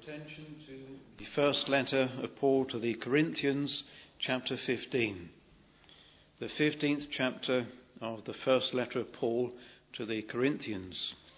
attention to the first letter of Paul to the Corinthians, chapter 15. The 15th chapter of the first letter of Paul to the Corinthians.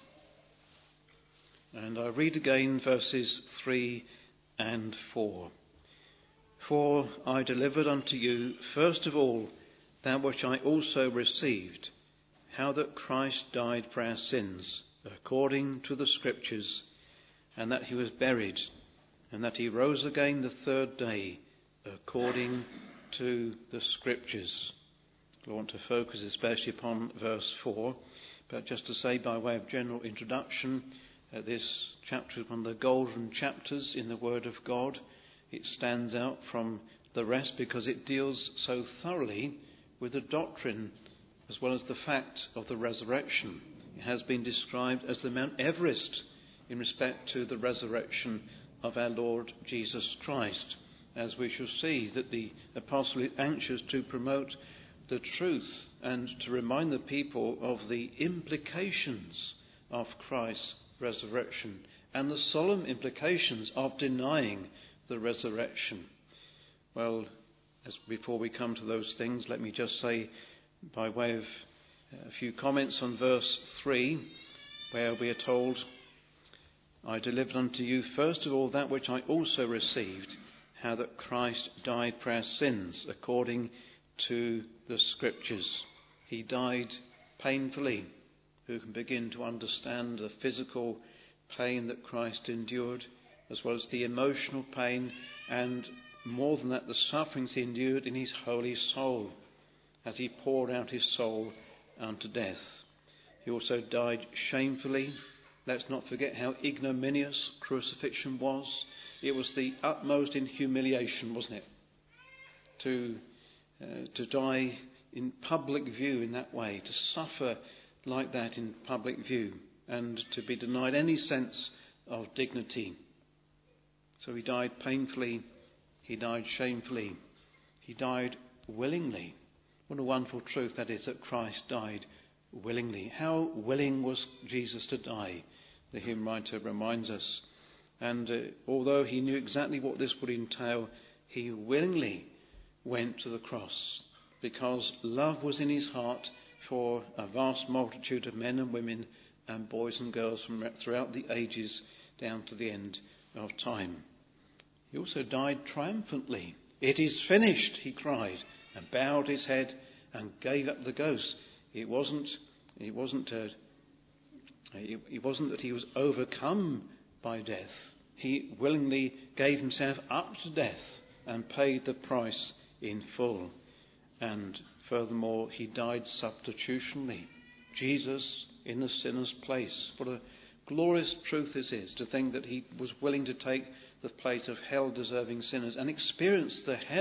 And I read again verses 3 and 4. For I delivered unto you first of all that which I also received, how that Christ died for our sins, according to the Scriptures, and that he was buried, and that he rose again the third day, according to the Scriptures. I want to focus especially upon verse 4, but just to say by way of general introduction, this chapter is one of the golden chapters in the Word of God. It stands out from the rest because it deals so thoroughly with the doctrine as well as the fact of the resurrection. It has been described as the Mount Everest in respect to the resurrection of our Lord Jesus Christ, as we shall see that the apostle is anxious to promote the truth and to remind the people of the implications of Christ's resurrection and the solemn implications of denying the resurrection. Well, before we come to those things, let me just say by way of a few comments on verse 3, where we are told, I delivered unto you first of all that which I also received, how that Christ died for our sins, according to the Scriptures. He died painfully. Who can begin to understand the physical pain that Christ endured, as well as the emotional pain, and more than that, the sufferings he endured in his holy soul, as he poured out his soul unto death. He also died shamefully. Let's not forget how ignominious crucifixion was. It was the utmost in humiliation, wasn't it? To die in public view in that way, to suffer like that in public view, and to be denied any sense of dignity. So he died painfully, he died shamefully, he died willingly. What a wonderful truth that is, that Christ died willingly. How willing was Jesus to die? The hymn writer reminds us. And although he knew exactly what this would entail, he willingly went to the cross, because love was in his heart for a vast multitude of men and women and boys and girls from throughout the ages down to the end of time. He also died triumphantly. It is finished, he cried, and bowed his head and gave up the ghost. It wasn't that he was overcome by death. He willingly gave himself up to death and paid the price in full. And furthermore, he died substitutionally. Jesus in the sinner's place. What a glorious truth this is, to think that he was willing to take the place of hell-deserving sinners and experience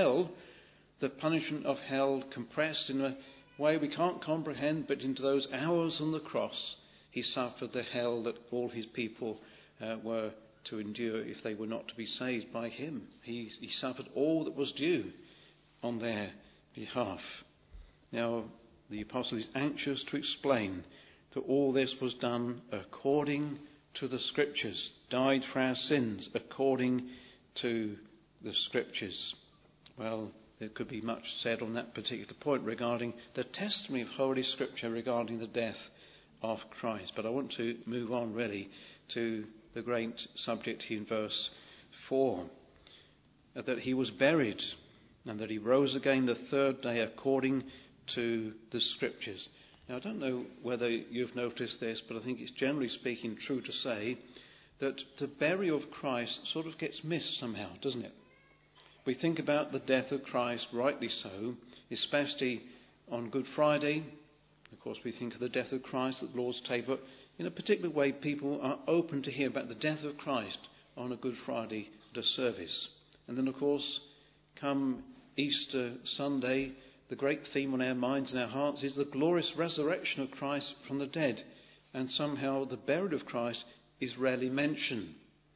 the punishment of hell, compressed in a way we can't comprehend, but into those hours on the cross, he suffered the hell that all his people were to endure if they were not to be saved by him. He suffered all that was due on their behalf. Now, the apostle is anxious to explain that all this was done according to the Scriptures, died for our sins according to the Scriptures. Well, there could be much said on that particular point regarding the testimony of Holy Scripture regarding the death of Christ. But I want to move on really to the great subject here in verse 4, that he was buried and that he rose again the third day according to the Scriptures. Now, I don't know whether you've noticed this, but I think it's generally speaking true to say that the burial of Christ sort of gets missed somehow, doesn't it? We think about the death of Christ, rightly so, especially on Good Friday. Of course, we think of the death of Christ at the Lord's table. In a particular way, people are open to hear about the death of Christ on a Good Friday at a service. And then, of course, come Easter Sunday, the great theme on our minds and our hearts is the glorious resurrection of Christ from the dead. And somehow the burial of Christ is rarely mentioned.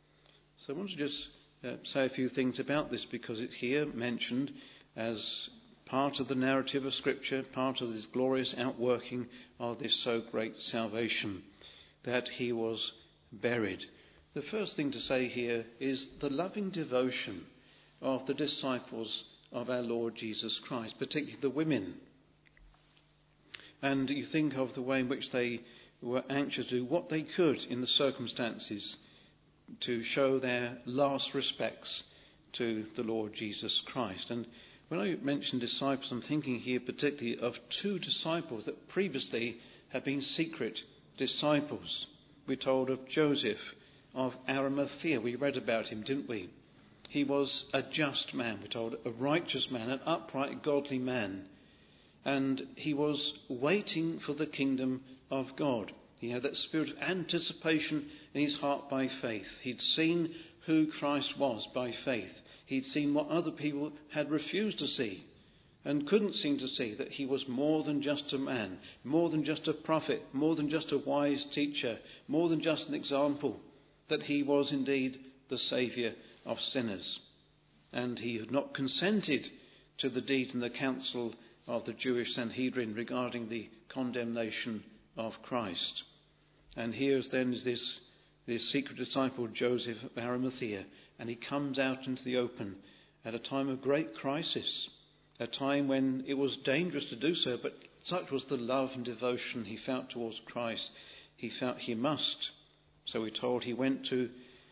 So I want to just say a few things about this, because it's here mentioned as part of the narrative of Scripture, part of this glorious outworking of this so great salvation, that he was buried. The first thing to say here is the loving devotion of the disciples of our Lord Jesus Christ, particularly the women. And you think of the way in which they were anxious to do what they could in the circumstances to show their last respects to the Lord Jesus Christ. And when I mention disciples, I'm thinking here particularly of two disciples that previously had been secret disciples. We're told of Joseph of Arimathea. We read about him, didn't we? He was a just man, we're told, a righteous man, an upright, godly man. And he was waiting for the kingdom of God. He had that spirit of anticipation in his heart by faith. He'd seen who Christ was by faith. He'd seen what other people had refused to see and couldn't seem to see, that he was more than just a man, more than just a prophet, more than just a wise teacher, more than just an example, that he was indeed the Saviour of sinners. And he had not consented to the deed in the council of the Jewish Sanhedrin regarding the condemnation of Christ. And here then is this secret disciple, Joseph of Arimathea, and he comes out into the open at a time of great crisis, a time when it was dangerous to do so, but such was the love and devotion he felt towards Christ. He felt he must. So we're told he went to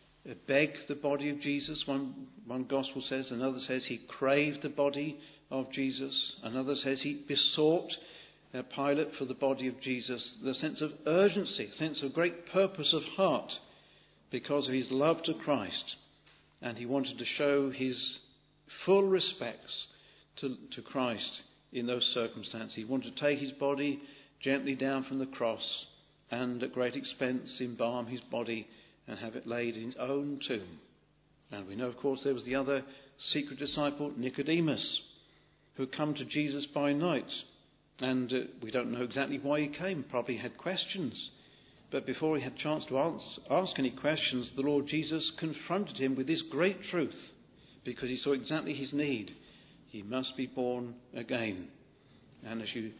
beg the body of Jesus. One gospel says, another says he craved the body of Jesus. Another says he besought Pilate for the body of Jesus. The sense of urgency, sense of great purpose of heart because of his love to Christ. And he wanted to show his full respects to Christ in those circumstances. He wanted to take his body gently down from the cross and at great expense embalm his body and have it laid in his own tomb. And we know, of course, there was the other secret disciple, Nicodemus, who had come to Jesus by night. And we don't know exactly why he came. Probably had questions. But before he had a chance to ask any questions, the Lord Jesus confronted him with this great truth, because he saw exactly his need. He must be born again. And as you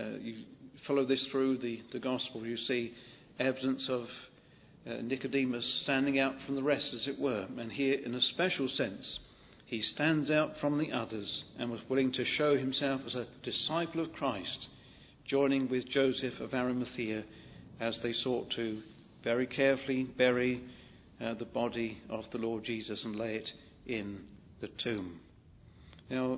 follow this through the gospel, you see evidence of Nicodemus standing out from the rest, as it were. And here, in a special sense, he stands out from the others and was willing to show himself as a disciple of Christ, joining with Joseph of Arimathea as they sought to very carefully bury the body of the Lord Jesus and lay it in the tomb. Now,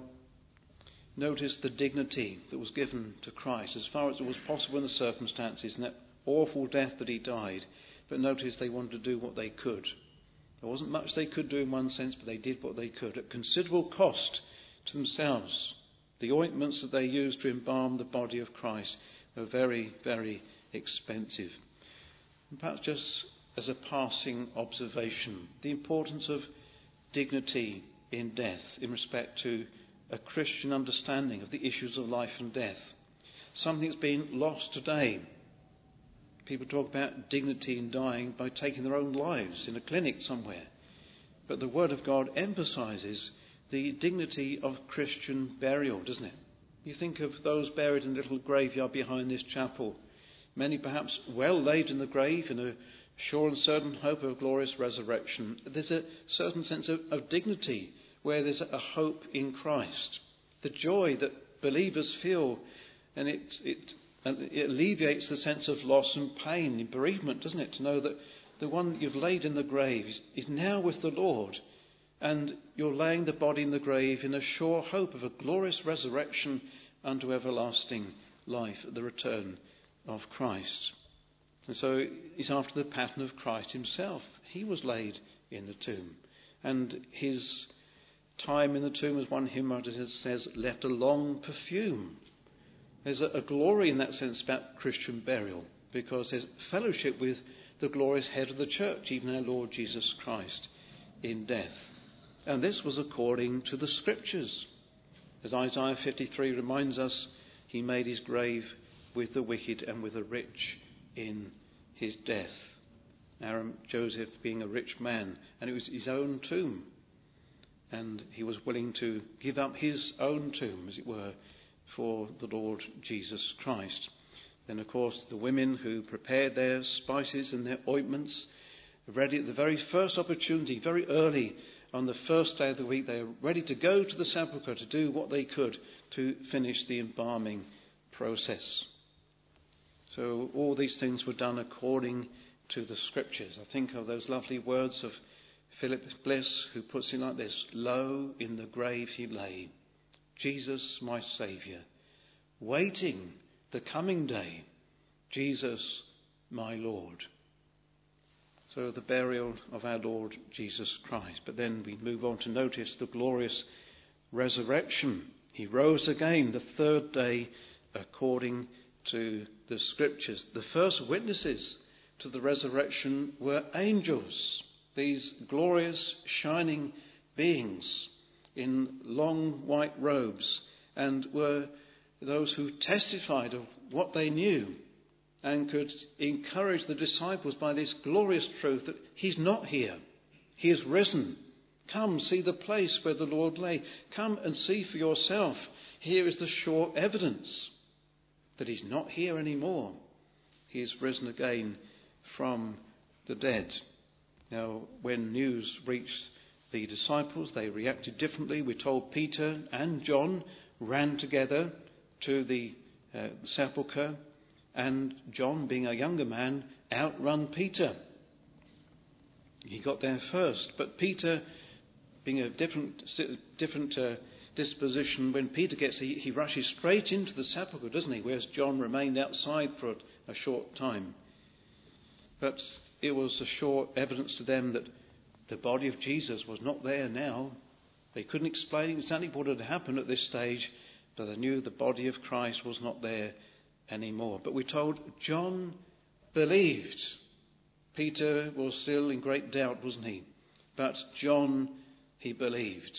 notice the dignity that was given to Christ as far as it was possible in the circumstances and that awful death that he died. But notice they wanted to do what they could. There wasn't much they could do in one sense, but they did what they could at considerable cost to themselves. The ointments that they used to embalm the body of Christ were very, very expensive. And perhaps just as a passing observation, the importance of dignity in death in respect to a Christian understanding of the issues of life and death. Something that's been lost today. People talk about dignity in dying by taking their own lives in a clinic somewhere. But the Word of God emphasises the dignity of Christian burial, doesn't it? You think of those buried in a little graveyard behind this chapel. Many perhaps well laid in the grave in a sure and certain hope of a glorious resurrection. There's a certain sense of dignity where there's a hope in Christ. The joy that believers feel, and it alleviates the sense of loss and pain and bereavement, doesn't it? To know that the one that you've laid in the grave is now with the Lord, and you're laying the body in the grave in a sure hope of a glorious resurrection unto everlasting life at the return of Christ. And so it's after the pattern of Christ himself. He was laid in the tomb, and his time in the tomb, as one hymn writer says, left a long perfume. There's a glory in that sense about Christian burial, because there's fellowship with the glorious head of the church, even our Lord Jesus Christ, in death. And this was according to the Scriptures. As Isaiah 53 reminds us, he made his grave with the wicked and with the rich in his death. Joseph being a rich man, and it was his own tomb. And he was willing to give up his own tomb, as it were, for the Lord Jesus Christ. Then, of course, the women who prepared their spices and their ointments ready at the very first opportunity, very early on the first day of the week. They were ready to go to the sepulchre to do what they could to finish the embalming process. So all these things were done according to the Scriptures. I think of those lovely words of Philip Bliss, who puts it like this: "Lo, in the grave he lay, Jesus my Saviour, waiting the coming day, Jesus my Lord." So the burial of our Lord Jesus Christ. But then we move on to notice the glorious resurrection. He rose again the third day according to the Scriptures. The first witnesses to the resurrection were angels, these glorious shining beings in long white robes, and were those who testified of what they knew and could encourage the disciples by this glorious truth that he's not here, he is risen. Come, see the place where the Lord lay. Come and see for yourself. Here is the sure evidence that he's not here anymore. He is risen again from the dead. Now, when news reached the disciples, they reacted differently. We're told Peter and John ran together to the sepulchre, and John, being a younger man, outrun Peter. He got there first, but Peter, being a different disposition, when Peter gets there, he rushes straight into the sepulchre, doesn't he? Whereas John remained outside for a short time. But it was a sure evidence to them that the body of Jesus was not there now. They couldn't explain exactly what had happened at this stage, but they knew the body of Christ was not there anymore. But we're told John believed. Peter was still in great doubt, wasn't he? But John, he believed.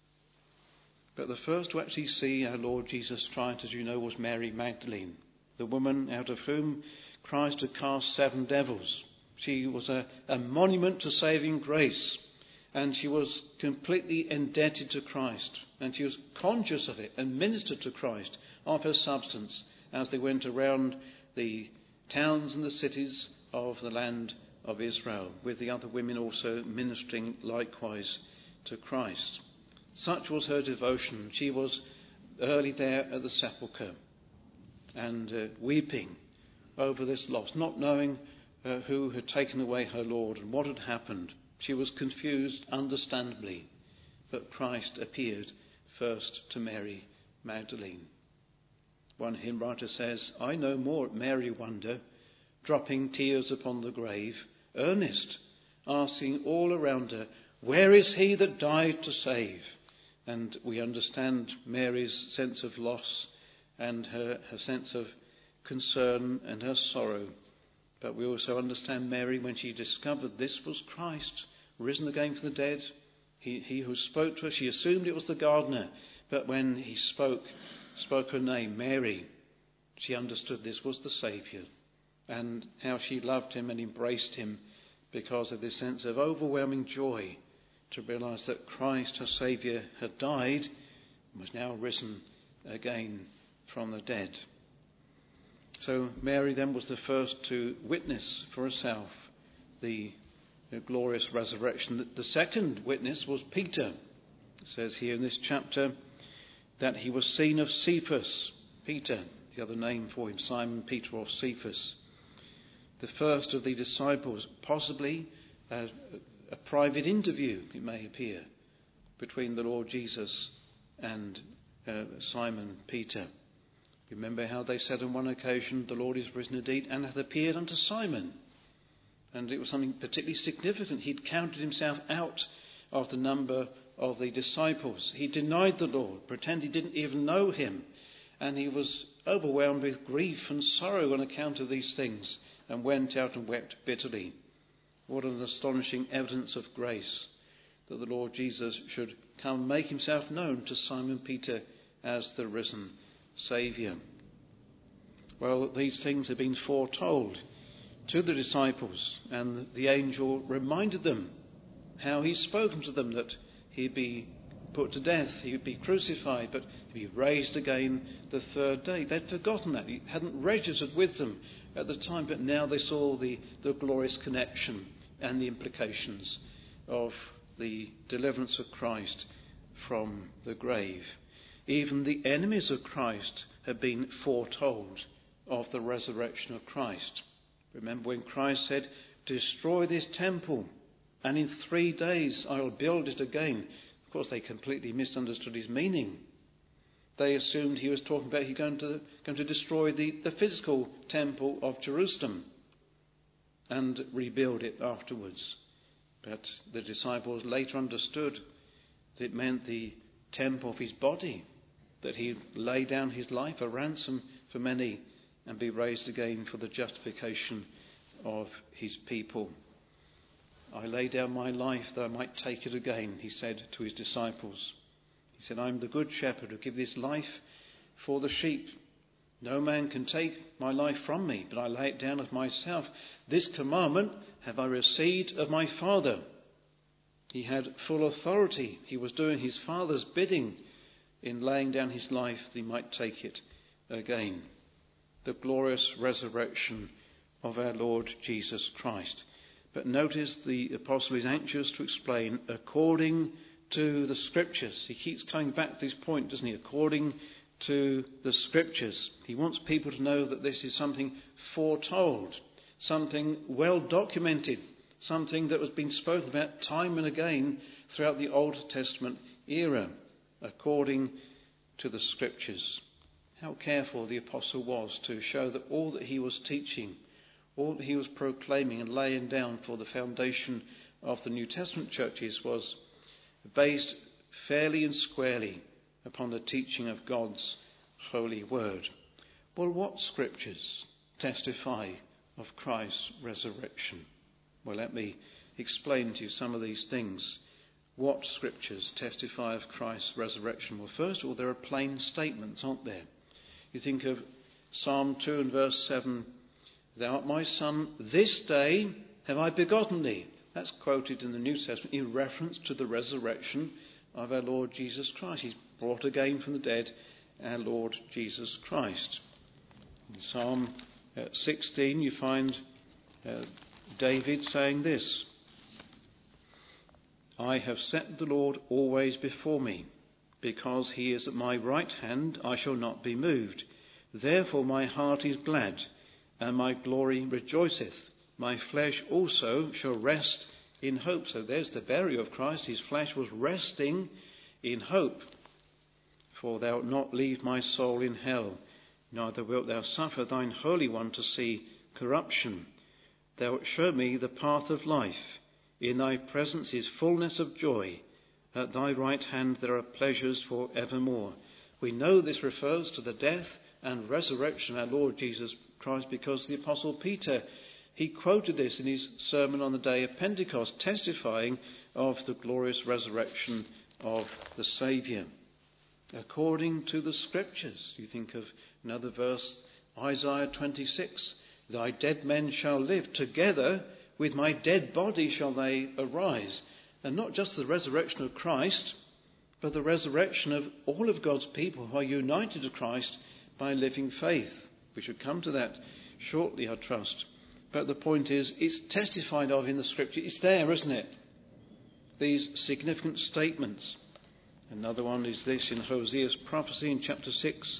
But the first to actually see our Lord Jesus Christ, as you know, was Mary Magdalene, the woman out of whom Christ had cast 7 devils. She was a monument to saving grace, and she was completely indebted to Christ, and she was conscious of it and ministered to Christ of her substance as they went around the towns and the cities of the land of Israel, with the other women also ministering likewise to Christ. Such was her devotion. She was early there at the sepulchre and weeping over this loss, not knowing who had taken away her Lord and what had happened. She was confused, understandably, but Christ appeared first to Mary Magdalene. One hymn writer says, "I no more at Mary wonder, dropping tears upon the grave, earnest, asking all around her, where is he that died to save?" And we understand Mary's sense of loss and her sense of concern and her sorrow. But we also understand Mary when she discovered this was Christ, risen again from the dead. He who spoke to her, she assumed it was the gardener. But when he spoke her name, Mary, she understood this was the Saviour, and how she loved him and embraced him because of this sense of overwhelming joy to realise that Christ, her Saviour, had died and was now risen again from the dead. So Mary then was the first to witness for herself the glorious resurrection. The second witness was Peter. It says here in this chapter that he was seen of Cephas. Peter, the other name for him, Simon Peter or Cephas. The first of the disciples, possibly a private interview, it may appear, between the Lord Jesus and Simon Peter. Remember how they said on one occasion, "The Lord is risen indeed and hath appeared unto Simon." And it was something particularly significant. He'd counted himself out of the number of the disciples. He denied the Lord, pretended he didn't even know him. And he was overwhelmed with grief and sorrow on account of these things and went out and wept bitterly. What an astonishing evidence of grace that the Lord Jesus should come and make himself known to Simon Peter as the risen Saviour. Well, these things have been foretold to the disciples, and the angel reminded them how he'd spoken to them that he'd be put to death, he would be crucified, but he'd be raised again the third day. They'd forgotten that. He hadn't registered with them at the time, but now they saw the glorious connection and the implications of the deliverance of Christ from the grave. Even the enemies of Christ had been foretold of the resurrection of Christ. Remember when Christ said, "Destroy this temple, and in 3 days I will build it again." Of course, they completely misunderstood his meaning. They assumed he was talking about he's going to destroy the physical temple of Jerusalem and rebuild it afterwards. But the disciples later understood that it meant the temple of his body, that he'd lay down his life a ransom for many and be raised again for the justification of his people. "I lay down my life that I might take it again," he said to his disciples. He said, "I'm the good shepherd who give this life for the sheep. No man can take my life from me, but I lay it down of myself. This commandment have I received of my Father." He had full authority. He was doing his Father's bidding in laying down his life that he might take it again. The glorious resurrection of our Lord Jesus Christ. But notice the apostle is anxious to explain according to the Scriptures. He keeps coming back to this point, doesn't he? According to the Scriptures. He wants people to know that this is something foretold, something well documented, something that has been spoken about time and again throughout the Old Testament era, according to the Scriptures. How careful the apostle was to show that all that he was teaching, all that he was proclaiming and laying down for the foundation of the New Testament churches was based fairly and squarely upon the teaching of God's holy word. Well, what Scriptures testify of Christ's resurrection? Well, let me explain to you some of these things. What Scriptures testify of Christ's resurrection? Well, first of all, there are plain statements, aren't there? You think of Psalm 2 and verse 7, "Thou art my son, this day have I begotten thee." That's quoted in the New Testament in reference to the resurrection of our Lord Jesus Christ. He's brought again from the dead our Lord Jesus Christ. In Psalm 16 you find David saying this, "I have set the Lord always before me. Because he is at my right hand, I shall not be moved. Therefore my heart is glad, and my glory rejoiceth. My flesh also shall rest in hope." So there's the burial of Christ. His flesh was resting in hope. "For thou wilt not leave my soul in hell, neither wilt thou suffer thine Holy One to see corruption. Thou wilt show me the path of life. In thy presence is fullness of joy. At thy right hand there are pleasures for evermore." We know this refers to the death and resurrection of our Lord Jesus Christ because the Apostle Peter, he quoted this in his sermon on the day of Pentecost, testifying of the glorious resurrection of the Saviour. According to the Scriptures, you think of another verse, Isaiah 26, "Thy dead men shall live, together with my dead body shall they arise." And not just the resurrection of Christ, but the resurrection of all of God's people who are united to Christ by living faith. We should come to that shortly, I trust. But the point is, it's testified of in the Scripture. It's there, isn't it? These significant statements. Another one is this in Hosea's prophecy in chapter 6.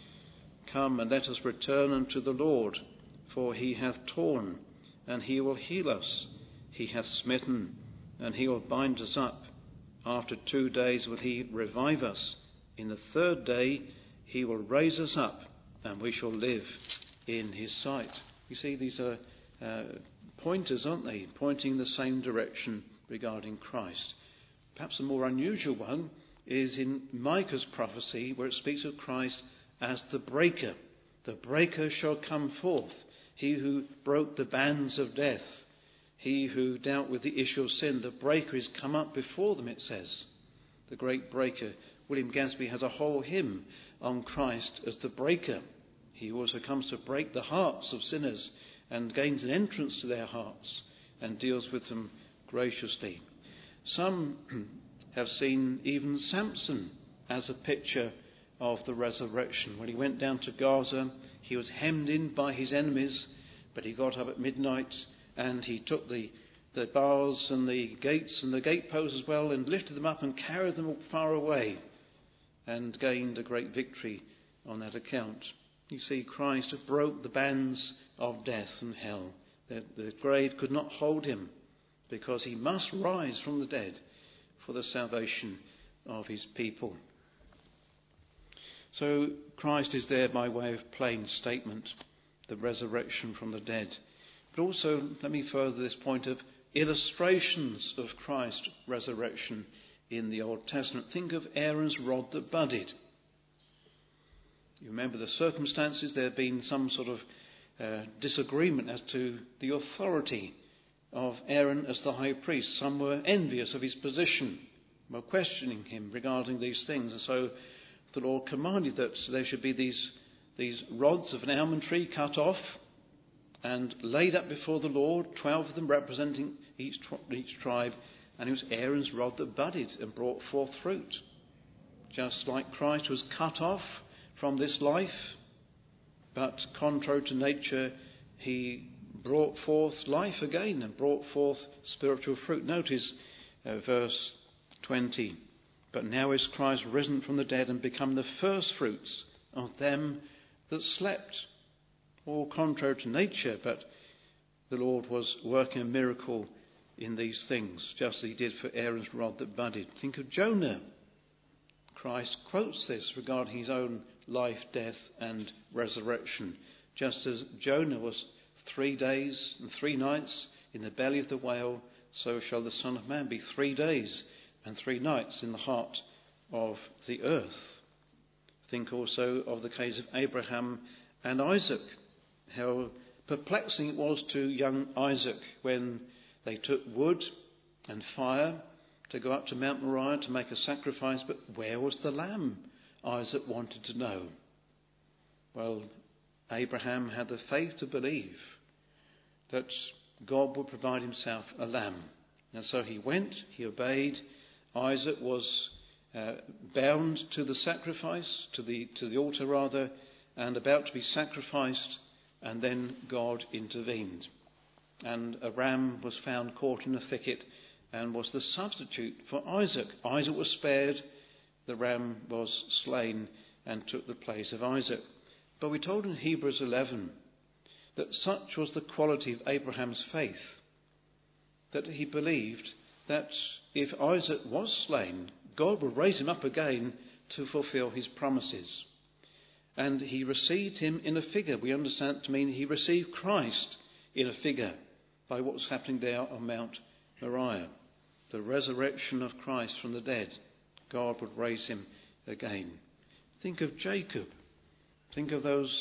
"Come and let us return unto the Lord, for he hath torn, and he will heal us. He hath smitten, and he will bind us up. After 2 days will he revive us. In the 3rd day he will raise us up, and we shall live in his sight." You see, these are pointers, aren't they? Pointing in the same direction regarding Christ. Perhaps a more unusual one is in Micah's prophecy, where it speaks of Christ as the breaker. "The breaker shall come forth, he who broke the bands of death. He who dealt with the issue of sin." The breaker is come up before them, it says. The great breaker. William Gadsby has a whole hymn on Christ as the breaker. He also comes to break the hearts of sinners and gains an entrance to their hearts and deals with them graciously. Some have seen even Samson as a picture of the resurrection. When he went down to Gaza, he was hemmed in by his enemies, but he got up at midnight and he took the the bars and the gates and the gateposts as well, and lifted them up and carried them far away, and gained a great victory on that account. You see, Christ broke the bands of death and hell. The grave could not hold him, because he must rise from the dead for the salvation of his people. So Christ is there by way of plain statement, the resurrection from the dead. But also, let me further this point of illustrations of Christ's resurrection in the Old Testament. Think of Aaron's rod that budded. You remember the circumstances. There had been some sort of disagreement as to the authority of Aaron as the high priest. Some were envious of his position, were questioning him regarding these things. And so the Lord commanded that there should be these rods of an almond tree cut off and laid up before the Lord, 12 of them representing each tribe. And it was Aaron's rod that budded and brought forth fruit. Just like Christ was cut off from this life, but contrary to nature, he brought forth life again and brought forth spiritual fruit. Notice verse 20. But now is Christ risen from the dead and become the first fruits of them that slept. All contrary to nature, but the Lord was working a miracle in these things, just as he did for Aaron's rod that budded. Think of Jonah. Christ quotes this regarding his own life, death and resurrection. Just as Jonah was 3 days and 3 nights in the belly of the whale, so shall the Son of Man be 3 days and 3 nights in the heart of the earth. Think also of the case of Abraham and Isaac. How perplexing it was to young Isaac when they took wood and fire to go up to Mount Moriah to make a sacrifice, but where was the lamb? Isaac wanted to know. Well, Abraham had the faith to believe that God would provide himself a lamb. And so he went, he obeyed. Isaac was bound to the sacrifice, to the altar rather, and about to be sacrificed, and then God intervened. And a ram was found caught in a thicket and was the substitute for Isaac. Isaac was spared, the ram was slain and took the place of Isaac. But we're told in Hebrews 11 that such was the quality of Abraham's faith that he believed that if Isaac was slain, God would raise him up again to fulfill his promises. And he received him in a figure. We understand to mean he received Christ in a figure by what was happening there on Mount Moriah. The resurrection of Christ from the dead. God would raise him again. Think of Jacob. Think of those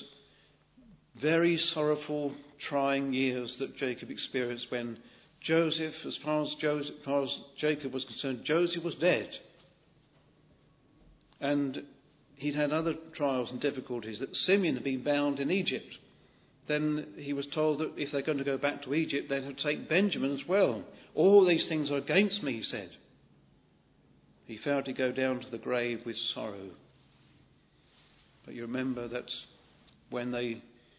very sorrowful, trying years that Jacob experienced when Joseph, as far as Jacob was concerned, Joseph was dead. And he'd had other trials and difficulties, that Simeon had been bound in Egypt. Then he was told that if they're going to go back to Egypt, they'd have to take Benjamin as well. All these things are against me, he said. He failed to go down to the grave with sorrow. But you remember that when they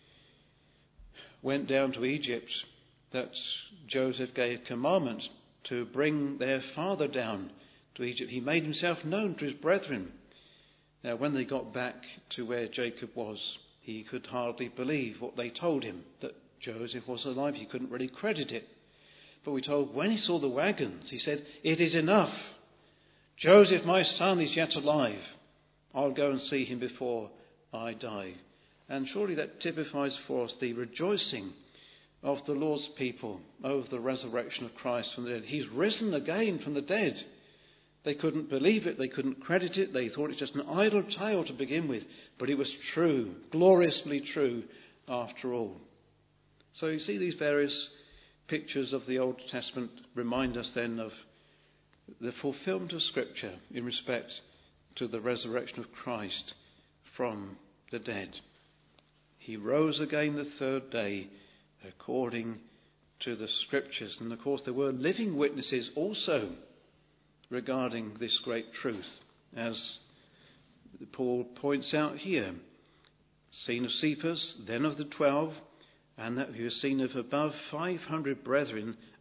went down to Egypt, that Joseph gave commandment to bring their father down to Egypt. He made himself known to his brethren. Now, when they got back to where Jacob was, he could hardly believe what they told him, that Joseph was alive. He couldn't really credit it. But we're told when he saw the wagons, he said, "It is enough. Joseph, my son, is yet alive. I'll go and see him before I die." And surely that typifies for us the rejoicing of the Lord's people over the resurrection of Christ from the dead. He's risen again from the dead. They couldn't believe it. They couldn't credit it. They thought it was just an idle tale to begin with. But it was true, gloriously true after all. So you see, these various pictures of the Old Testament remind us then of the fulfillment of Scripture in respect to the resurrection of Christ from the dead. He rose again the third day according to the Scriptures. And of course there were living witnesses also regarding this great truth, as Paul points out here. Seen of Cephas, then of the 12, and that he was seen of above 500 brethren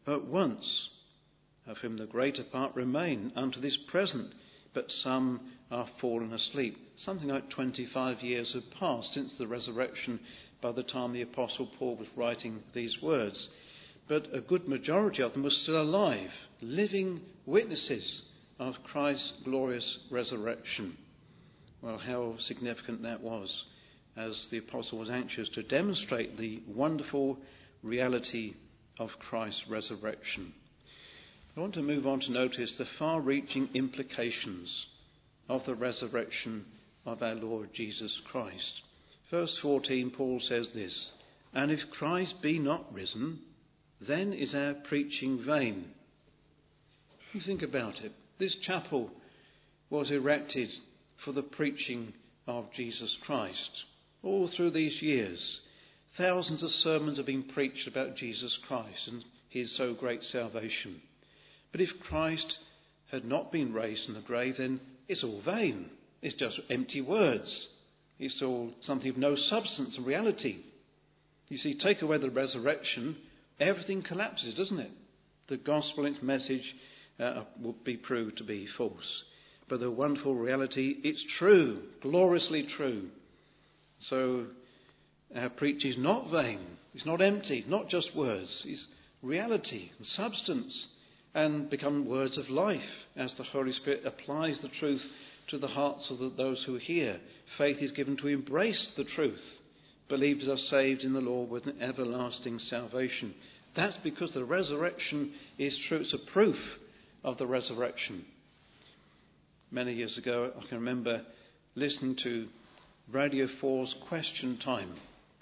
but once, of whom the greater part remain unto this present, but some are fallen asleep. Something like 25 years have passed since the resurrection by the time the Apostle Paul was writing these words. But a good majority of them were still alive, living witnesses of Christ's glorious resurrection. Well, how significant that was, as the Apostle was anxious to demonstrate the wonderful reality of Christ's resurrection. I want to move on to notice the far-reaching implications of the resurrection of our Lord Jesus Christ. Verse 14, Paul says this, "And if Christ be not risen, then is our preaching vain." You think about it. This chapel was erected for the preaching of Jesus Christ. All through these years, thousands of sermons have been preached about Jesus Christ and his so great salvation. But if Christ had not been raised from the grave, then it's all vain. It's just empty words. It's all something of no substance and reality. You see, take away the resurrection, everything collapses, doesn't it? The gospel and its message will be proved to be false. But the wonderful reality, it's true, gloriously true. So our preaching is not vain. It's not empty, not just words. It's reality and substance, and become words of life as the Holy Spirit applies the truth to the hearts of those who hear. Faith is given to embrace the truth. Believers are saved in the Lord with an everlasting salvation. That's because the resurrection is true. It's a proof of the resurrection. Many years ago, I can remember listening to Radio 4's Question Time.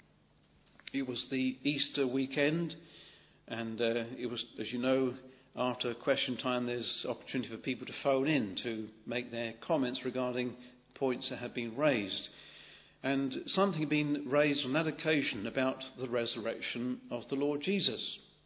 It was the Easter weekend, and it was, as you know, after Question Time, there's opportunity for people to phone in to make their comments regarding points that have been raised. And something had been raised on that occasion about the resurrection of the Lord Jesus.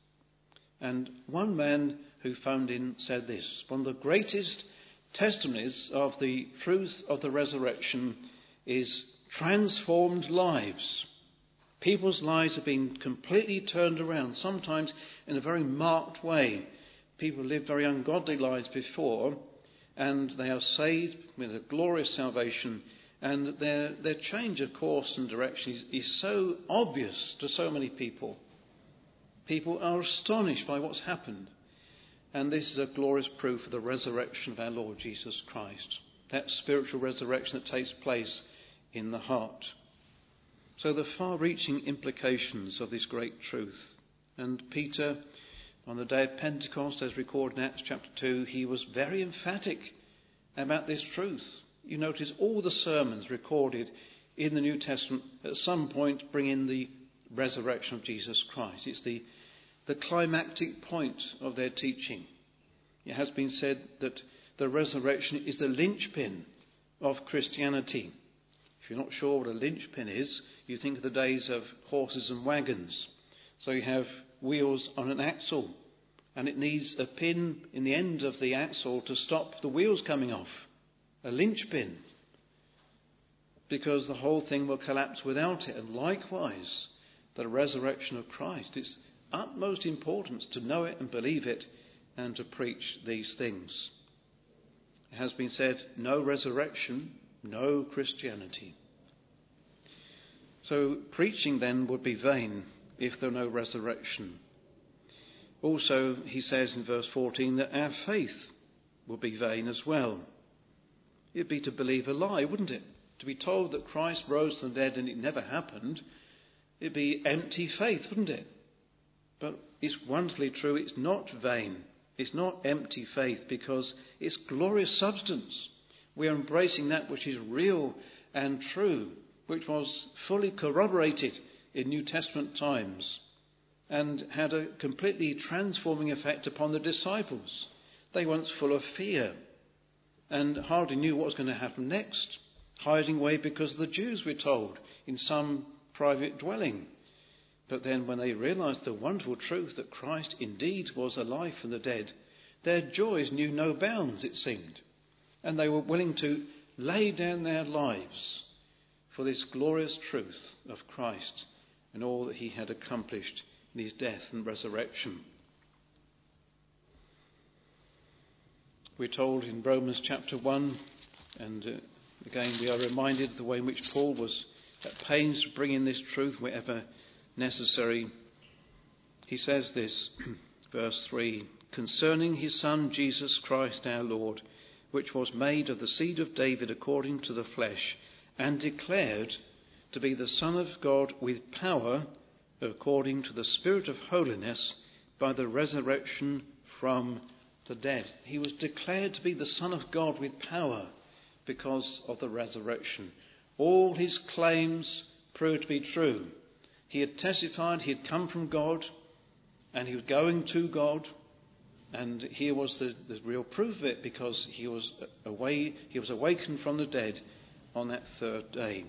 And one man who phoned in said this: one of the greatest testimonies of the truth of the resurrection is transformed lives. People's lives have been completely turned around, sometimes in a very marked way. People lived very ungodly lives before, and they are saved with a glorious salvation, and their change of course and direction is so obvious to so many people. People are astonished by what's happened. And this is a glorious proof of the resurrection of our Lord Jesus Christ, that spiritual resurrection that takes place in the heart. So the far-reaching implications of this great truth. And Peter, on the day of Pentecost, as recorded in Acts chapter 2, he was very emphatic about this truth. You notice all the sermons recorded in the New Testament at some point bring in the resurrection of Jesus Christ. It's the climactic point of their teaching. It has been said that the resurrection is the linchpin of Christianity. If you're not sure what a linchpin is, you think of the days of horses and wagons. So you have wheels on an axle, and it needs a pin in the end of the axle to stop the wheels coming off. A linchpin. Because the whole thing will collapse without it. And likewise, the resurrection of Christ. It's utmost importance to know it and believe it and to preach these things. It has been said, no resurrection, no Christianity. So preaching then would be vain if there were no resurrection. Also, he says in verse 14 that our faith would be vain as well. It'd be to believe a lie, wouldn't it? To be told that Christ rose from the dead and it never happened, it'd be empty faith, wouldn't it? But it's wonderfully true, it's not vain. It's not empty faith because it's glorious substance. We are embracing that which is real and true, which was fully corroborated in New Testament times and had a completely transforming effect upon the disciples. They were once full of fear and hardly knew what was going to happen next, hiding away because of the Jews, we're told, in some private dwelling. But then when they realised the wonderful truth that Christ indeed was alive from the dead, their joys knew no bounds, it seemed. And they were willing to lay down their lives for this glorious truth of Christ and all that he had accomplished in his death and resurrection. We're told in Romans chapter 1, and again we are reminded of the way in which Paul was at pains to bring in this truth wherever necessary. He says this, verse 3, concerning his Son Jesus Christ our Lord, which was made of the seed of David according to the flesh, and declared to be the Son of God with power according to the Spirit of holiness by the resurrection from the dead. He was declared to be the Son of God with power because of the resurrection. All his claims proved to be true. He had testified he had come from God and he was going to God, and here was the real proof of it, because he was awakened from the dead on that third day.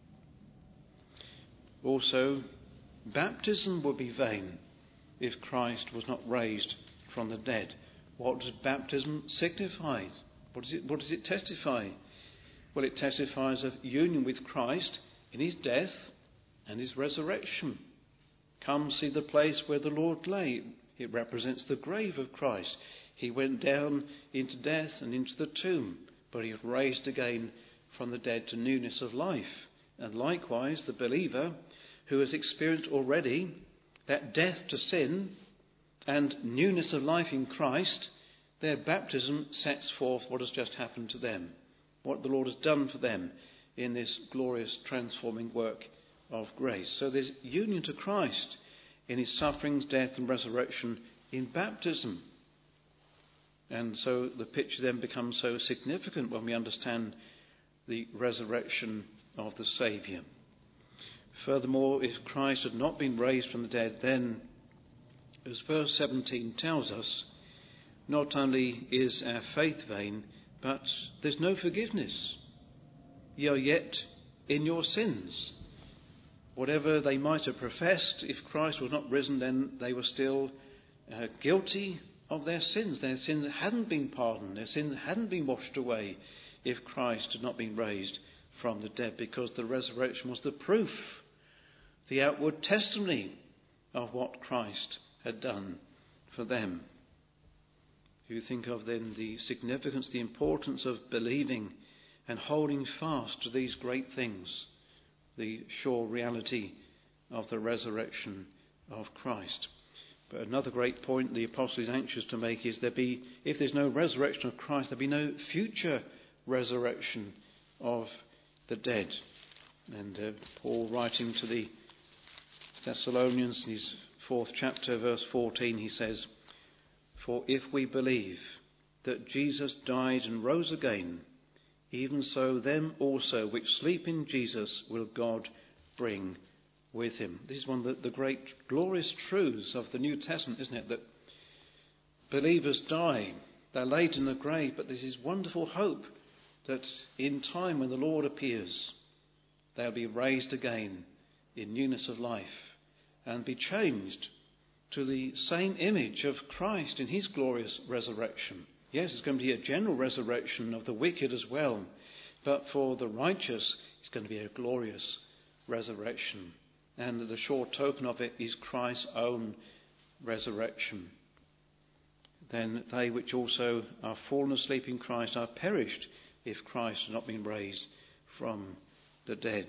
Also, baptism would be vain if Christ was not raised from the dead. What does baptism signify? What does it testify? Well, it testifies of union with Christ in his death and his resurrection. Come see the place where the Lord lay. It represents the grave of Christ. He went down into death and into the tomb, but he was raised again from the dead to newness of life. And likewise, the believer who has experienced already that death to sin and newness of life in Christ, their baptism sets forth what has just happened to them, what the Lord has done for them in this glorious transforming work of grace. So there's union to Christ in his sufferings, death and resurrection in baptism. And so the picture then becomes so significant when we understand the resurrection of the Saviour. Furthermore, if Christ had not been raised from the dead, then, as verse 17 tells us, not only is our faith vain, but there's no forgiveness. Ye are yet in your sins. Whatever they might have professed, if Christ was not risen, then they were still guilty of their sins. Their sins hadn't been pardoned. Their sins hadn't been washed away if Christ had not been raised from the dead, because the resurrection was the proof, the outward testimony of what Christ had done for them. You think of then the significance, the importance of believing and holding fast to these great things, the sure reality of the resurrection of Christ. But another great point the apostle is anxious to make is if there's no resurrection of Christ, there'll be no future resurrection of the dead. And Paul, writing to the Thessalonians, in his 4th chapter, verse 14, he says, for if we believe that Jesus died and rose again, even so them also which sleep in Jesus will God bring with him. This is one of the great glorious truths of the New Testament, isn't it? That believers die, they're laid in the grave, but there's this wonderful hope that in time when the Lord appears, they'll be raised again in newness of life and be changed to the same image of Christ in his glorious resurrection. Yes, it's going to be a general resurrection of the wicked as well, but for the righteous, it's going to be a glorious resurrection. And the sure token of it is Christ's own resurrection. Then they which also are fallen asleep in Christ are perished if Christ has not been raised from the dead.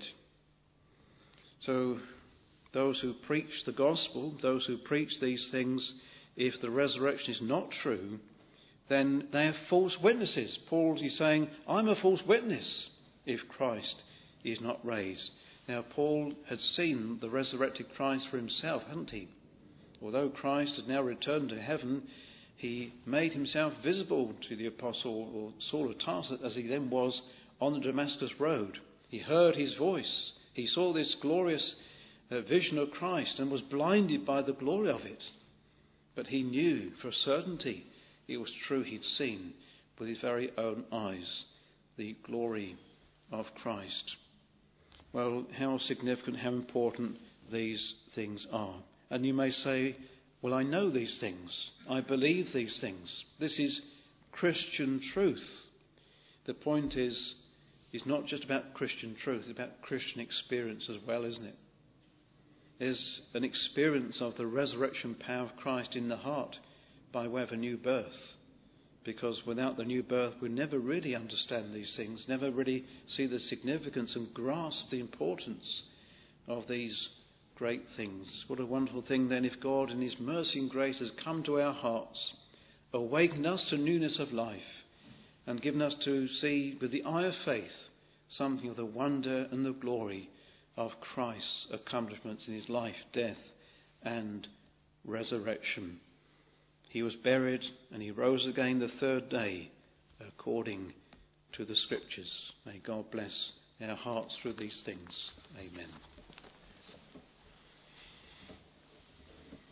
So those who preach the gospel, those who preach these things, if the resurrection is not true, then they are false witnesses. Paul is saying, I'm a false witness if Christ is not raised. Now, Paul had seen the resurrected Christ for himself, hadn't he? Although Christ had now returned to heaven, he made himself visible to the apostle, or Saul of Tarsus, as he then was on the Damascus road. He heard his voice. He saw this glorious vision of Christ and was blinded by the glory of it. But he knew for certainty it was true. He'd seen with his very own eyes the glory of Christ. Well, how significant, how important these things are. And you may say, well, I know these things. I believe these things. This is Christian truth. The point is, it's not just about Christian truth, it's about Christian experience as well, isn't it? There's an experience of the resurrection power of Christ in the heart by way of a new birth. because without the new birth we never really understand these things, never really see the significance and grasp the importance of these great things. What a wonderful thing then if God in his mercy and grace has come to our hearts, awakened us to newness of life, and given us to see with the eye of faith something of the wonder and the glory of Christ's accomplishments in his life, death and resurrection. He was buried and he rose again the third day according to the Scriptures. May God bless our hearts through these things. Amen.